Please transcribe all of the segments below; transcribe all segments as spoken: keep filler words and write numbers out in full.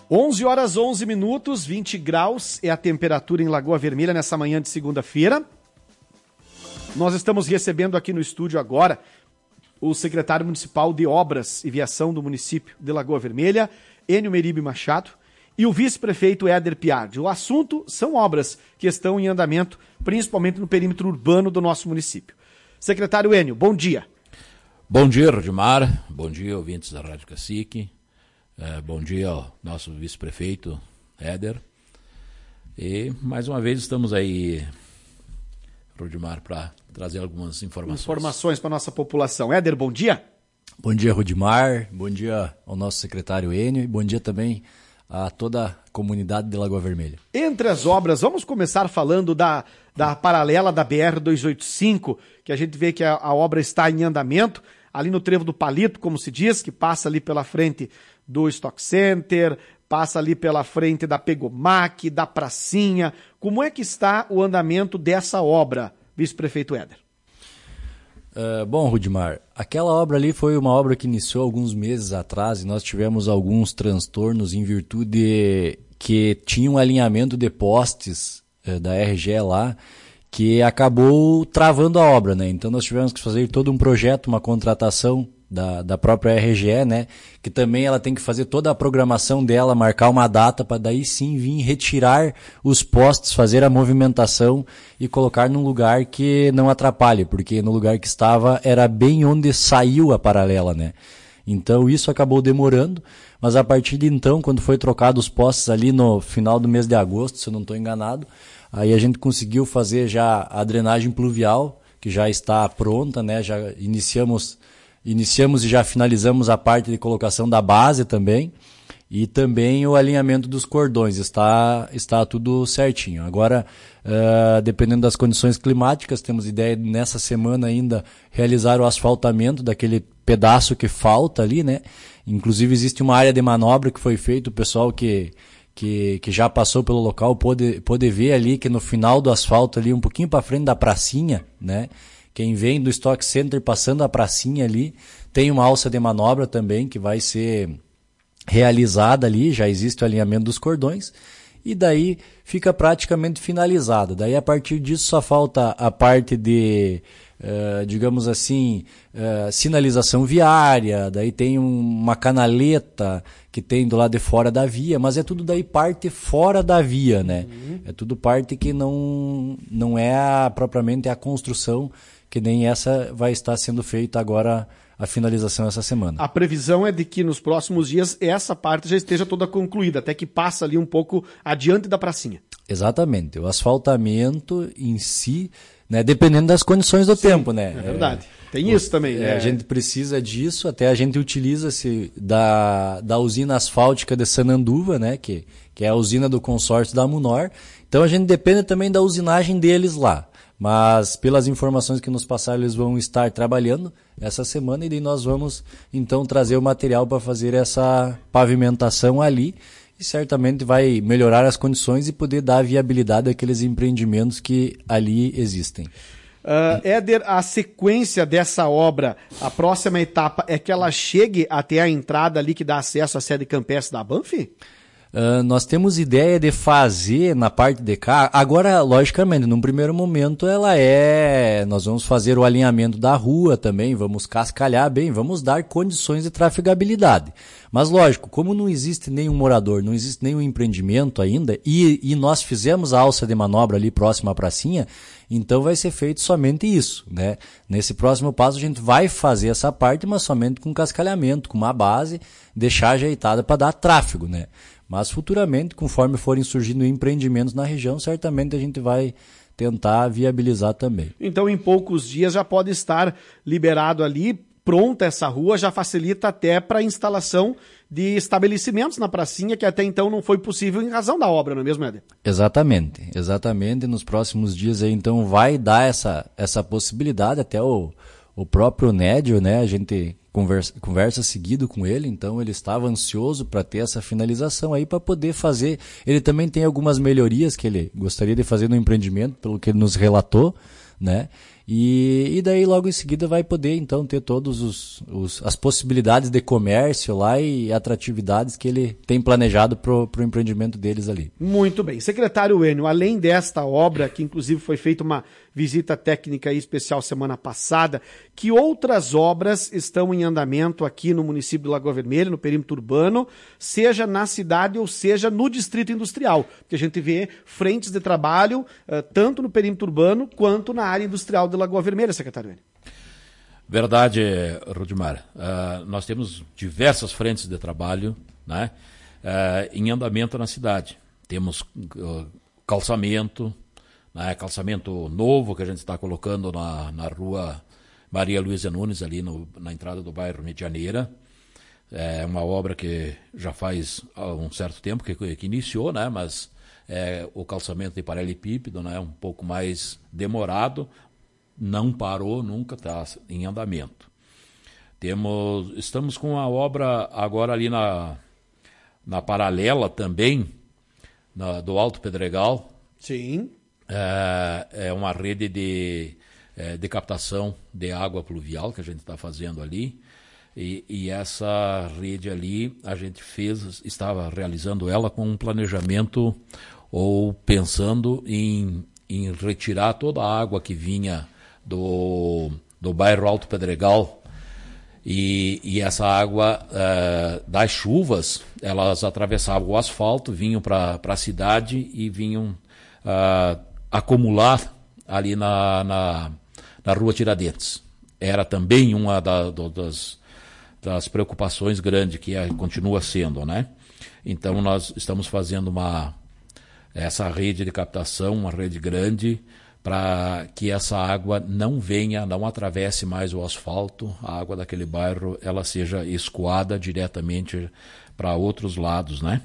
onze horas onze minutos, vinte graus é a temperatura em Lagoa Vermelha nessa manhã de segunda-feira. Nós estamos recebendo aqui no estúdio agora o secretário municipal de Obras e Viação do município de Lagoa Vermelha, Enio Meribe Machado, e o vice-prefeito Éder Piardi. O assunto são obras que estão em andamento, principalmente no perímetro urbano do nosso município. Secretário Enio, bom dia. Bom dia, Rodimar. Bom dia, ouvintes da Rádio Cacique. É, bom dia ao nosso vice-prefeito, Éder. E, mais uma vez, estamos aí, Rodimar, para trazer algumas informações. Informações para a nossa população. Éder, bom dia. Bom dia, Rodimar. Bom dia ao nosso secretário Enio. E bom dia também a toda a comunidade de Lagoa Vermelha. Entre as obras, vamos começar falando da, da paralela da B R duzentos e oitenta e cinco, que a gente vê que a, a obra está em andamento, ali no Trevo do Palito, como se diz, que passa ali pela frente do Stock Center, passa ali pela frente da Pegomac, da Pracinha. Como é que está o andamento dessa obra, vice-prefeito Éder? Uh, bom, Rudimar, aquela obra ali foi uma obra que iniciou alguns meses atrás e nós tivemos alguns transtornos em virtude que tinha um alinhamento de postes uh, da R G E lá que acabou travando a obra, né? Então nós tivemos que fazer todo um projeto, uma contratação da, da própria R G E, né? Que também ela tem que fazer toda a programação dela, marcar uma data para daí sim vir retirar os postes, fazer a movimentação e colocar num lugar que não atrapalhe, porque no lugar que estava era bem onde saiu a paralela, né? Então isso acabou demorando, mas a partir de então, quando foi trocado os postes ali no final do mês de agosto, se eu não estou enganado, aí a gente conseguiu fazer já a drenagem pluvial, que já está pronta, né? Já iniciamos Iniciamos e já finalizamos a parte de colocação da base também e também o alinhamento dos cordões, está, está tudo certinho. Agora, uh, dependendo das condições climáticas, temos ideia de nessa semana ainda realizar o asfaltamento daquele pedaço que falta ali, né? Inclusive existe uma área de manobra que foi feita, o pessoal que, que, que já passou pelo local pode, pode ver ali que no final do asfalto ali, um pouquinho para frente da pracinha, né? Quem vem do Stock Center passando a pracinha ali, tem uma alça de manobra também que vai ser realizada ali, já existe o alinhamento dos cordões, e daí fica praticamente finalizada. Daí a partir disso só falta a parte de, uh, digamos assim, uh, sinalização viária, daí tem um, uma canaleta que tem do lado de fora da via, mas é tudo daí parte fora da via, né? Uhum. É tudo parte que não, não é a, propriamente a construção, que nem essa vai estar sendo feita agora a finalização essa semana. A previsão é de que nos próximos dias essa parte já esteja toda concluída, até que passa ali um pouco adiante da pracinha. Exatamente. O asfaltamento em si, né, dependendo das condições do Sim, tempo, né? É verdade. É, Tem isso também, né? É, a gente precisa disso, até a gente utiliza-se da, da usina asfáltica de Sananduva, né, que, que é a usina do consórcio da Munor. Então a gente depende também da usinagem deles lá. Mas pelas informações que nos passaram, eles vão estar trabalhando essa semana e daí nós vamos então trazer o material para fazer essa pavimentação ali e certamente vai melhorar as condições e poder dar viabilidade àqueles empreendimentos que ali existem. Uh, Éder, a sequência dessa obra, a próxima etapa é que ela chegue até a entrada ali que dá acesso à sede campestre da Banfi? Uh, nós temos ideia de fazer na parte de cá, agora logicamente num primeiro momento ela é, nós vamos fazer o alinhamento da rua também, vamos cascalhar bem, vamos dar condições de trafegabilidade, mas lógico, como não existe nenhum morador, não existe nenhum empreendimento ainda e, e nós fizemos a alça de manobra ali próxima à pracinha, então vai ser feito somente isso, né? Nesse próximo passo a gente vai fazer essa parte, mas somente com cascalhamento, com uma base, deixar ajeitada para dar tráfego, né? Mas futuramente, conforme forem surgindo empreendimentos na região, certamente a gente vai tentar viabilizar também. Então, em poucos dias já pode estar liberado ali, pronta essa rua, já facilita até para a instalação de estabelecimentos na pracinha, que até então não foi possível em razão da obra, não é mesmo, Éder? Exatamente, exatamente. Nos próximos dias aí, então, vai dar essa, essa possibilidade, até o, o próprio Nédio, né, a gente conversa, conversa seguido com ele, então ele estava ansioso para ter essa finalização aí para poder fazer. Ele também tem algumas melhorias que ele gostaria de fazer no empreendimento, pelo que ele nos relatou, né? E, e daí logo em seguida vai poder então ter todas os, os, as possibilidades de comércio lá e atratividades que ele tem planejado para o empreendimento deles ali. Muito bem. Secretário Enio, além desta obra, que inclusive foi feita uma visita técnica especial semana passada, que outras obras estão em andamento aqui no município de Lagoa Vermelha, no perímetro urbano, seja na cidade ou seja no distrito industrial? Porque a gente vê frentes de trabalho uh, tanto no perímetro urbano quanto na área industrial de Lagoa Vermelha, secretário Enio. Verdade, Rudimar. Uh, nós temos diversas frentes de trabalho, né, uh, em andamento na cidade. Temos uh, calçamento, né, calçamento novo que a gente está colocando na, na rua Maria Luísa Nunes, ali no, na entrada do bairro Medianeira. É uma obra que já faz um certo tempo que, que iniciou, né, mas é, o calçamento de paralelepípedo, né, um pouco mais demorado, não parou nunca, está em andamento. Temos, estamos com a obra agora ali na, na paralela também, na, do Alto Pedregal. Sim. É, é uma rede de, é, de captação de água pluvial que a gente está fazendo ali. E, e essa rede ali, a gente fez, estava realizando ela com um planejamento ou pensando em, em retirar toda a água que vinha do, do bairro Alto Pedregal. E, e essa água uh, das chuvas, elas atravessavam o asfalto, vinham para a cidade e vinham uh, acumular ali na, na, na Rua Tiradentes. Era também uma da, do, das, das preocupações grandes que é, continua sendo, né? Então nós estamos fazendo uma, essa rede de captação, uma rede grande, para que essa água não venha, não atravesse mais o asfalto, a água daquele bairro ela seja escoada diretamente para outros lados, né?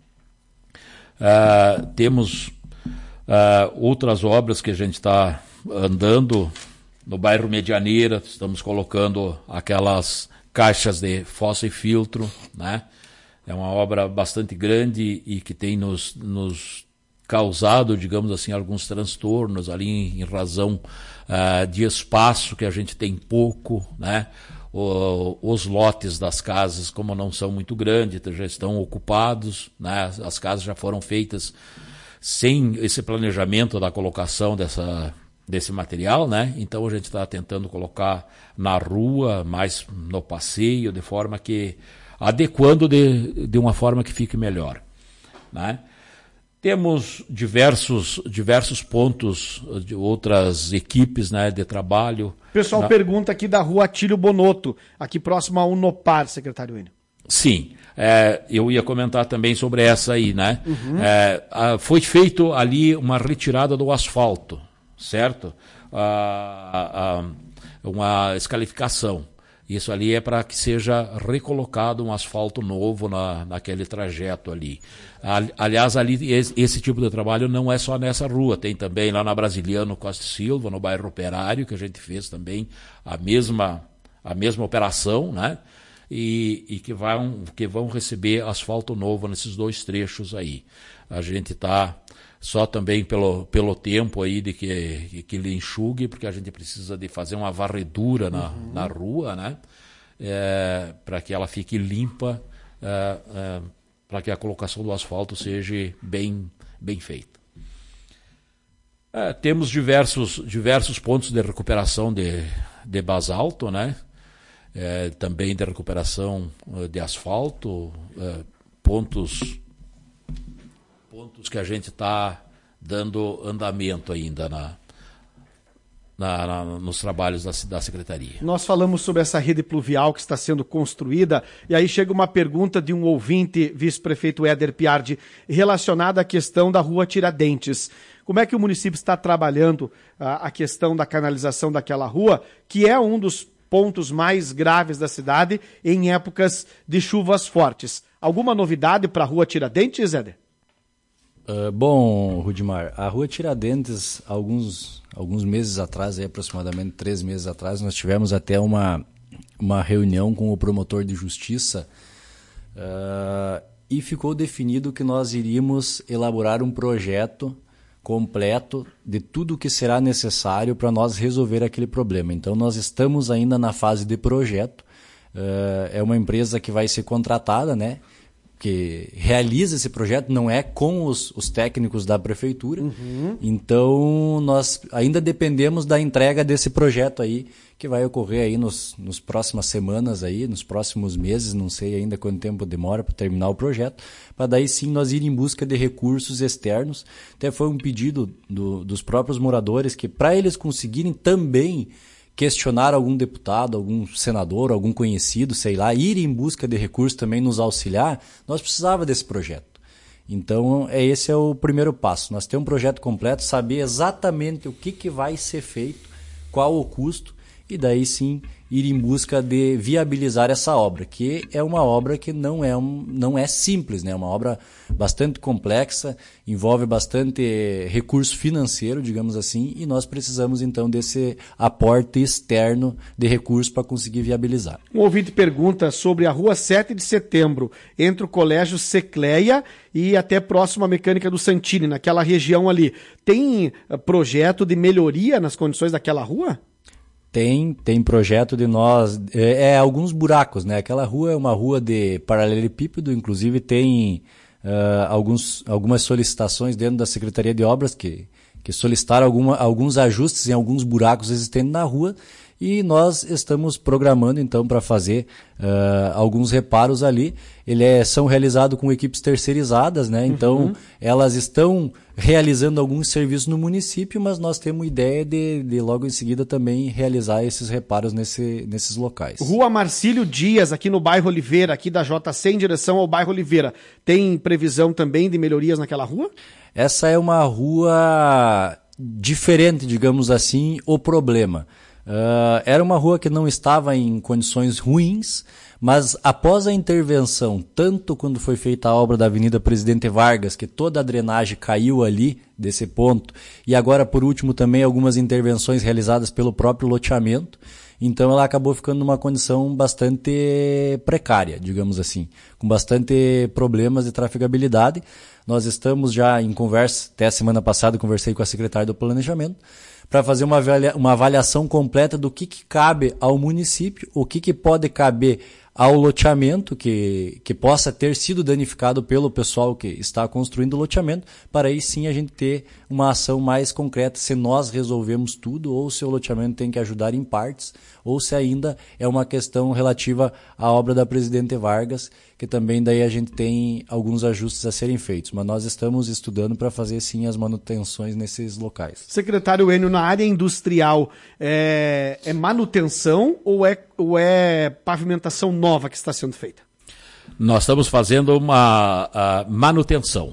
Uh, temos uh, outras obras que a gente está andando no bairro Medianeira, estamos colocando aquelas caixas de fossa e filtro, né? É uma obra bastante grande e que tem nos, nos causado, digamos assim, alguns transtornos ali em, em razão uh, de espaço que a gente tem pouco, né? O, os lotes das casas, como não são muito grandes, já estão ocupados, né? As, as casas já foram feitas sem esse planejamento da colocação dessa, desse material, né? Então a gente está tentando colocar na rua, mais no passeio, de forma que, adequando de, de uma forma que fique melhor, né? Temos diversos, diversos pontos de outras equipes, né, de trabalho. O pessoal na... pergunta aqui da rua Atílio Bonotto, aqui próximo a Unopar, secretário Enio. Sim, é, eu ia comentar também sobre essa aí, né? Uhum. É, a, foi feito ali uma retirada do asfalto, certo? A, a, uma escalificação. Isso ali é para que seja recolocado um asfalto novo na, naquele trajeto ali. Aliás, ali esse, esse tipo de trabalho não é só nessa rua, tem também lá na Brasiliano Costa Silva, no bairro Operário, que a gente fez também a mesma, a mesma operação, né? E, e que, vão, que vão receber asfalto novo nesses dois trechos aí. A gente está só também pelo, pelo tempo aí de que, que ele enxugue, porque a gente precisa de fazer uma varredura na, uhum. na rua, né? É, para que ela fique limpa, é, é, para que a colocação do asfalto seja bem, bem feita. É, temos diversos, diversos pontos de recuperação de, de basalto, né? É, também de recuperação de asfalto, é, pontos... pontos que a gente está dando andamento ainda na, na, na, nos trabalhos da, da Secretaria. Nós falamos sobre essa rede pluvial que está sendo construída, e aí chega uma pergunta de um ouvinte, vice-prefeito Éder Piardi, relacionada à questão da rua Tiradentes. Como é que o município está trabalhando a, a questão da canalização daquela rua, que é um dos pontos mais graves da cidade em épocas de chuvas fortes? Alguma novidade para a rua Tiradentes, Éder? Uh, bom, Rudimar, a Rua Tiradentes, alguns, alguns meses atrás, aí, aproximadamente três meses atrás, nós tivemos até uma, uma reunião com o promotor de justiça uh, e ficou definido que nós iríamos elaborar um projeto completo de tudo o que será necessário para nós resolver aquele problema. Então, nós estamos ainda na fase de projeto. Uh, é uma empresa que vai ser contratada, né? Que realiza esse projeto, não é com os, os técnicos da prefeitura. Uhum. Então, nós ainda dependemos da entrega desse projeto aí, que vai ocorrer aí nos, nos próximas semanas, aí, nos próximos meses, não sei ainda quanto tempo demora para terminar o projeto, para daí sim nós ir em busca de recursos externos. Até foi um pedido do, dos próprios moradores, que para eles conseguirem também questionar algum deputado, algum senador, algum conhecido, sei lá, ir em busca de recursos também nos auxiliar, nós precisávamos desse projeto. Então, é, esse é o primeiro passo. Nós temos um projeto completo, saber exatamente o que, que vai ser feito, qual o custo, e daí sim ir em busca de viabilizar essa obra, que é uma obra que não é, um, não é simples, né? É uma obra bastante complexa, envolve bastante recurso financeiro, digamos assim, e nós precisamos então desse aporte externo de recursos para conseguir viabilizar. Um ouvinte pergunta sobre a rua sete de setembro, entre o Colégio Secleia e até próximo à Mecânica do Santini, naquela região ali. Tem projeto de melhoria nas condições daquela rua? Tem, tem projeto de nós, é, é alguns buracos, né? Aquela rua é uma rua de paralelepípedo, inclusive tem uh, alguns, algumas solicitações dentro da Secretaria de Obras que, que solicitaram alguma, alguns ajustes em alguns buracos existentes na rua, e nós estamos programando então para fazer uh, alguns reparos ali. Eles é, são realizados com equipes terceirizadas, né? Então uhum. elas estão realizando alguns serviços no município, mas nós temos ideia de, de logo em seguida também realizar esses reparos nesse, nesses locais. Rua Marcílio Dias, aqui no bairro Oliveira, aqui da J C em direção ao bairro Oliveira. Tem previsão também de melhorias naquela rua? Essa é uma rua diferente, digamos assim, o problema. Uh, era uma rua que não estava em condições ruins, mas após a intervenção, tanto quando foi feita a obra da Avenida Presidente Vargas, que toda a drenagem caiu ali desse ponto, e agora por último também algumas intervenções realizadas pelo próprio loteamento, então ela acabou ficando numa condição bastante precária, digamos assim, com bastante problemas de trafegabilidade. Nós estamos já em conversa, até a semana passada conversei com a secretária do Planejamento, para fazer uma, avalia, uma avaliação completa do que, que cabe ao município, o que, que pode caber ao loteamento que, que possa ter sido danificado pelo pessoal que está construindo o loteamento, para aí sim a gente ter uma ação mais concreta, se nós resolvemos tudo, ou se o loteamento tem que ajudar em partes, ou se ainda é uma questão relativa à obra da Presidente Vargas, que também daí a gente tem alguns ajustes a serem feitos, mas nós estamos estudando para fazer sim as manutenções nesses locais. Secretário Enio, na área industrial, é, é manutenção ou é, ou é pavimentação nova que está sendo feita? Nós estamos fazendo uma a manutenção.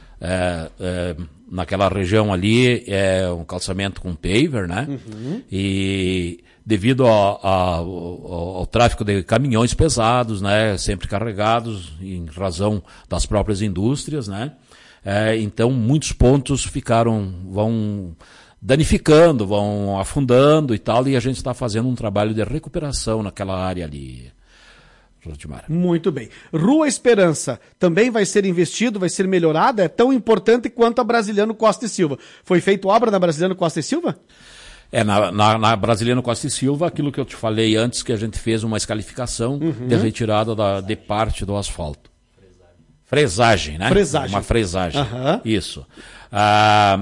É, é, naquela região ali é um calçamento com paver, né? Uhum. E devido ao, ao, ao tráfego de caminhões pesados, né? Sempre carregados em razão das próprias indústrias, né? É, então muitos pontos ficaram, vão danificando, vão afundando e tal, e a gente está fazendo um trabalho de recuperação naquela área ali. Muito bem. Rua Esperança também vai ser investido, vai ser melhorada? É tão importante quanto a Brasiliano Costa e Silva. Foi feita obra na Brasiliano Costa e Silva? É, na, na, na Brasiliano Costa e Silva, aquilo que eu te falei antes, que a gente fez uma escalificação uhum. de retirada da, de parte do asfalto. Fresagem, né? Fresagem. Uma fresagem. Uhum. Isso. Ah,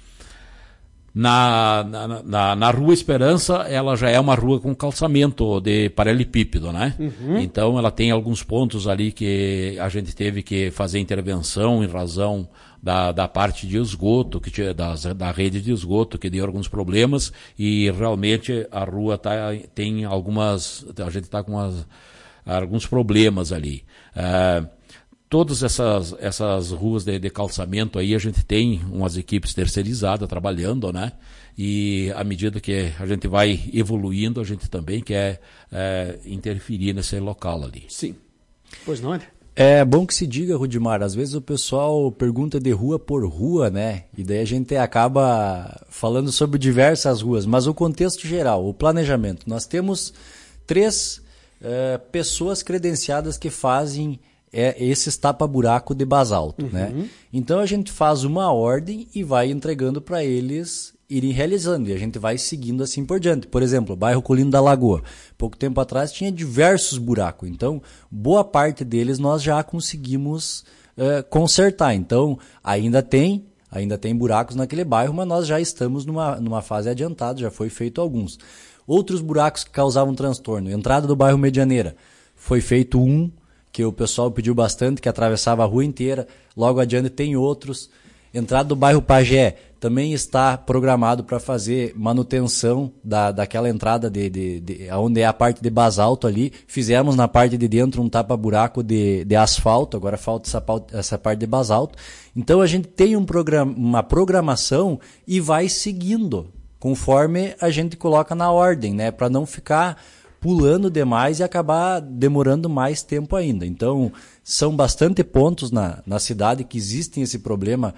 Na, na, na, na Rua Esperança, ela já é uma rua com calçamento de paralelepípedo, né? Uhum. Então ela tem alguns pontos ali que a gente teve que fazer intervenção em razão da, da parte de esgoto, que tinha, das, da rede de esgoto, que deu alguns problemas, e realmente a rua tá, tem algumas, a gente está com umas, alguns problemas ali. Uh, Todas essas, essas ruas de, de calçamento aí, a gente tem umas equipes terceirizadas trabalhando, né? E à medida que a gente vai evoluindo, a gente também quer é, interferir nesse local ali. Sim. Pois não é? É bom que se diga, Rudimar, às vezes o pessoal pergunta de rua por rua, né? E daí a gente acaba falando sobre diversas ruas, mas o contexto geral, o planejamento. Nós temos três é, pessoas credenciadas que fazem é esses tapa-buraco de basalto, uhum. né? Então a gente faz uma ordem e vai entregando para eles irem realizando, e a gente vai seguindo assim por diante. Por exemplo, o bairro Colino da Lagoa, pouco tempo atrás tinha diversos buracos, então boa parte deles nós já conseguimos uh, consertar. Então ainda tem, ainda tem buracos naquele bairro, mas nós já estamos numa, numa fase adiantada, já foi feito alguns. Outros buracos que causavam transtorno, entrada do bairro Medianeira, foi feito um, que o pessoal pediu bastante, que atravessava a rua inteira, logo adiante tem outros. Entrada do bairro Pagé também está programado para fazer manutenção da, daquela entrada de, de, de, onde é a parte de basalto ali. Fizemos na parte de dentro um tapa-buraco de, de asfalto, agora falta essa, essa parte de basalto. Então a gente tem um programa, uma programação e vai seguindo, conforme a gente coloca na ordem, né? Para não ficar pulando demais e acabar demorando mais tempo ainda. Então, são bastante pontos na, na cidade que existem esse problema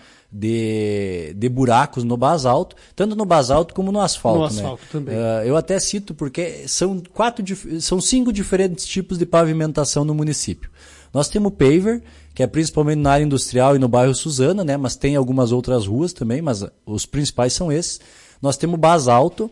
de, de buracos no basalto, tanto no basalto como no asfalto. No asfalto né? também. Uh, eu até cito porque são, quatro, são cinco diferentes tipos de pavimentação no município. Nós temos o paver, que é principalmente na área industrial e no bairro Suzana, né? Mas tem algumas outras ruas também, mas os principais são esses. Nós temos basalto,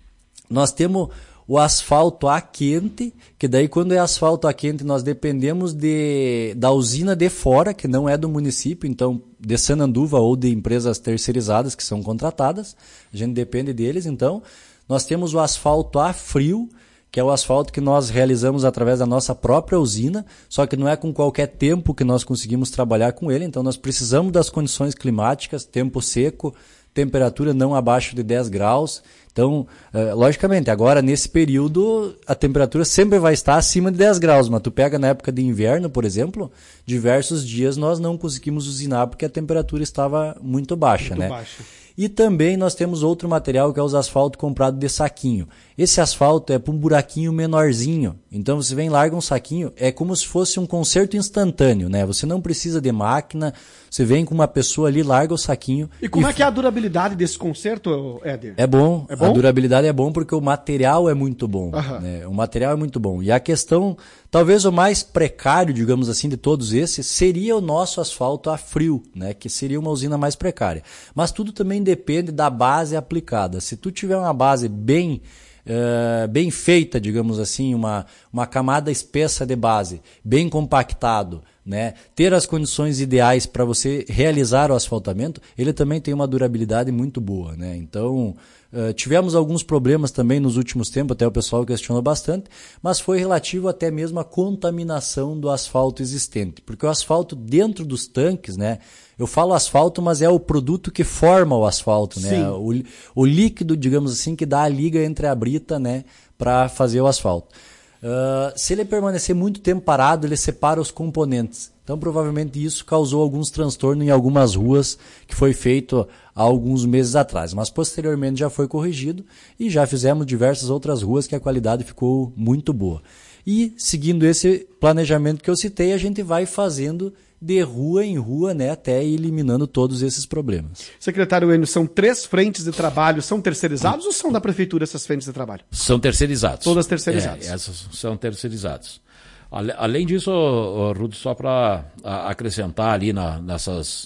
nós temos o asfalto a quente, que daí quando é asfalto a quente nós dependemos de, da usina de fora, que não é do município, então de Sananduva ou de empresas terceirizadas que são contratadas, a gente depende deles. Então nós temos o asfalto a frio, que é o asfalto que nós realizamos através da nossa própria usina, só que não é com qualquer tempo que nós conseguimos trabalhar com ele, então nós precisamos das condições climáticas, tempo seco, temperatura não abaixo de dez graus. Então, logicamente, agora nesse período a temperatura sempre vai estar acima de dez graus, mas tu pega na época de inverno, por exemplo, diversos dias nós não conseguimos usinar porque a temperatura estava muito baixa, muito né? baixa. E também nós temos outro material que é os asfalto comprado de saquinho. Esse asfalto é para um buraquinho menorzinho. Então você vem, larga um saquinho, é como se fosse um conserto instantâneo, né? Você não precisa de máquina, você vem com uma pessoa ali, larga o saquinho. E como e... é que é a durabilidade desse conserto, Éder? É bom, é bom, a durabilidade é bom porque o material é muito bom. Né? O material é muito bom. E a questão, talvez o mais precário, digamos assim, de todos esses, seria o nosso asfalto a frio, né? Que seria uma usina mais precária. Mas tudo também depende da base aplicada. Se tu tiver uma base bem... Uh, bem feita, digamos assim, uma, uma camada espessa de base, bem compactado, né? Ter as condições ideais para você realizar o asfaltamento, ele também tem uma durabilidade muito boa, né? Então, uh, tivemos alguns problemas também nos últimos tempos, até o pessoal questionou bastante, mas foi relativo até mesmo à contaminação do asfalto existente, porque o asfalto dentro dos tanques, né? Eu falo asfalto, mas é o produto que forma o asfalto, né? O, o líquido, digamos assim, que dá a liga entre a brita, né, para fazer o asfalto. Uh, se ele permanecer muito tempo parado, ele separa os componentes. Então, provavelmente isso causou alguns transtornos em algumas ruas, que foi feito há alguns meses atrás. Mas, posteriormente, já foi corrigido e já fizemos diversas outras ruas que a qualidade ficou muito boa. E, seguindo esse planejamento que eu citei, a gente vai fazendo de rua em rua, né, até ir eliminando todos esses problemas. Secretário Enio, são três frentes de trabalho, são terceirizados ou são da prefeitura essas frentes de trabalho? São terceirizados. Todas terceirizadas. É, essas são terceirizadas. Além disso, Rudo, só para acrescentar ali na, nessas,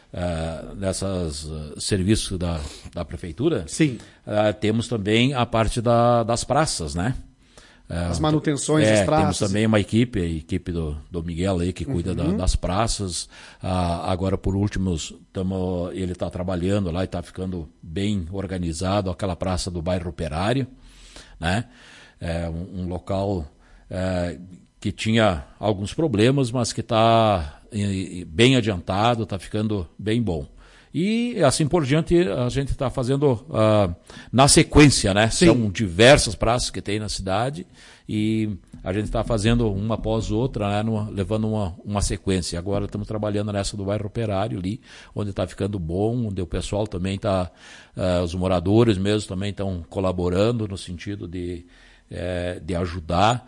uh, nessas uh, serviços da, da prefeitura, sim. Uh, temos também a parte da, das praças, né? As manutenções é, das praças. Temos também uma equipe, a equipe do, do Miguel aí, que cuida uhum. da, das praças. Ah, agora, por último, tamo, ele está trabalhando lá e está ficando bem organizado, aquela praça do bairro Operário, né? É um, um local é, que tinha alguns problemas, mas que está bem adiantado, está ficando bem bom. E assim por diante a gente está fazendo uh, na sequência, né? Sim. São diversas praças que tem na cidade e a gente está fazendo uma após outra, né? Numa, levando uma, uma sequência. Agora estamos trabalhando nessa do bairro Operário ali, onde está ficando bom, onde o pessoal também está, uh, os moradores mesmo também estão colaborando no sentido de, uh, de ajudar.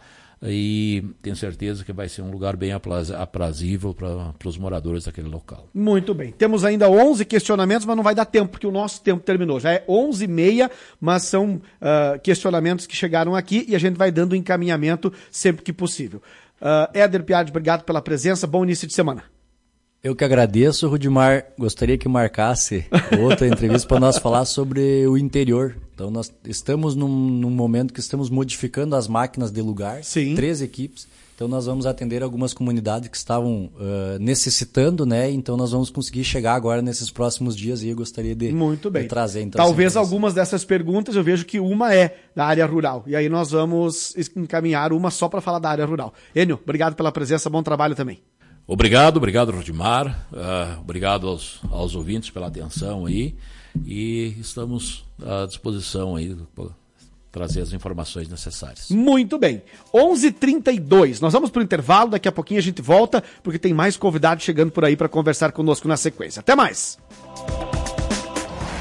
E tenho certeza que vai ser um lugar bem aprazível para os moradores daquele local. Muito bem. Temos ainda onze questionamentos, mas não vai dar tempo, porque o nosso tempo terminou. Já é onze e meia, mas são uh, questionamentos que chegaram aqui e a gente vai dando encaminhamento sempre que possível. Uh, Éder Piatti, obrigado pela presença, bom início de semana. Eu que agradeço, Rudimar. Gostaria que marcasse outra entrevista para nós falar sobre o interior. Então, nós estamos num, num momento que estamos modificando as máquinas de lugar. Sim. Três equipes. Então, nós vamos atender algumas comunidades que estavam uh, necessitando, né? Então, nós vamos conseguir chegar agora nesses próximos dias e eu gostaria de, Muito bem. de trazer. Então, talvez algumas dessas perguntas eu vejo que uma é da área rural. E aí nós vamos encaminhar uma só para falar da área rural. Enio, obrigado pela presença, bom trabalho também. Obrigado, obrigado, Rudimar. Uh, obrigado aos, aos ouvintes pela atenção aí. E estamos à disposição aí para trazer as informações necessárias. Muito bem. onze e trinta e dois. Nós vamos para o intervalo, daqui a pouquinho a gente volta, porque tem mais convidados chegando por aí para conversar conosco na sequência. Até mais.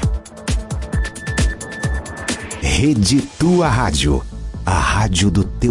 Rede Tua Rádio. A rádio do teu